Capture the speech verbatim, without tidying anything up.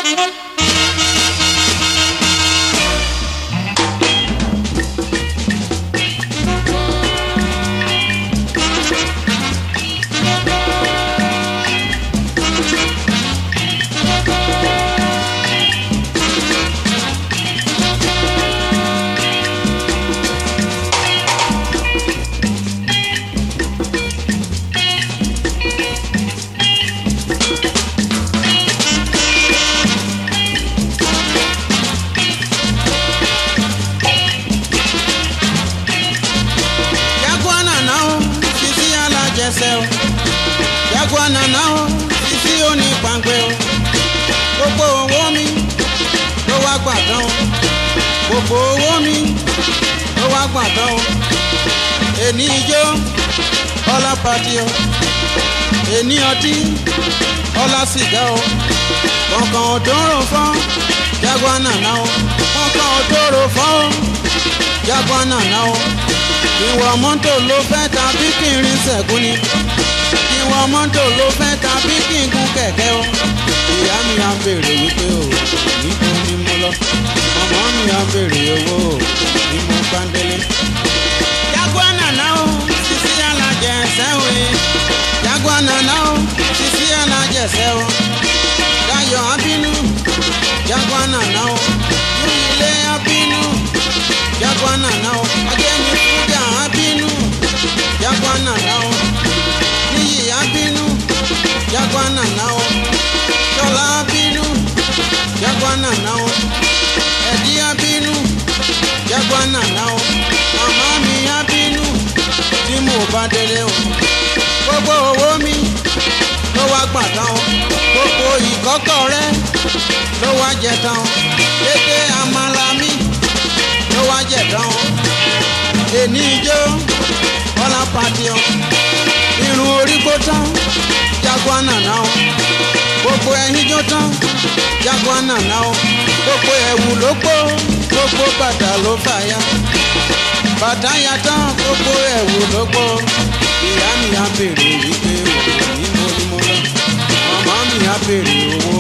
Jaguanana o, sisi oni pangbe o. Gbogbo owó mi ló wá gbàdán o. Gbogbo owó mi ló wá gbàdán o. Èní ijó ọlá pàtí o. Èní ọtí ọlá sìgá o. Kọ̀ọ̀kan òdòrò fún Jaguanana o. Kọ̀ọ̀kan òdòrò fún Jaguanana o. Ìwọ mọ́tò ló fẹ́ tàbí kí n rin sẹ̀kún ni. Ìwọ mọ́tò ló fẹ́ tàbí kí n gun kẹ̀kẹ́ o. Ìyá mi á béèrè wípé o, níbo ni mo lọ? Ọmọ mi á béèrè owó o, ní mo bá ń délé. Jaguanana o, sisi alájẹ ẹsẹ̀ o e. Jaguanana o, sisi alájẹ ẹsẹ̀ o. Dayọ̀ abínú, Jaguanana o. Ilé abínú, Jaguanana o. Ajẹ́ni fújà abínú, Jaguanana o. Níyì abínú, Jaguanana o. Ṣọlá abínú, Jaguanana o. Ẹ̀dí abínú, Jaguanana o. Màmá mi abínú, tí mo bá délé o. Gbogbo owó mi ló wá gbàdán o. Gbogbo ìkọ́kọ̀ rẹ ló wá jẹ tán o. Kéké àmàlà mi ló wá jẹ tán o. Èní ijó ọlá pàtí o. Irun orí gbó tán Jaguanana o. Gbogbo ẹyin jó tán Jaguanana o. Gbogbo ẹ̀wù ló gbó, gbogbo bàtà ló fàya. Bàtà ya tán gbogbo ẹ̀wù ló gbó. Ìyá mi á béèrè wípé òun ní mo ní mo lọ. Màmá mi á béèrè owó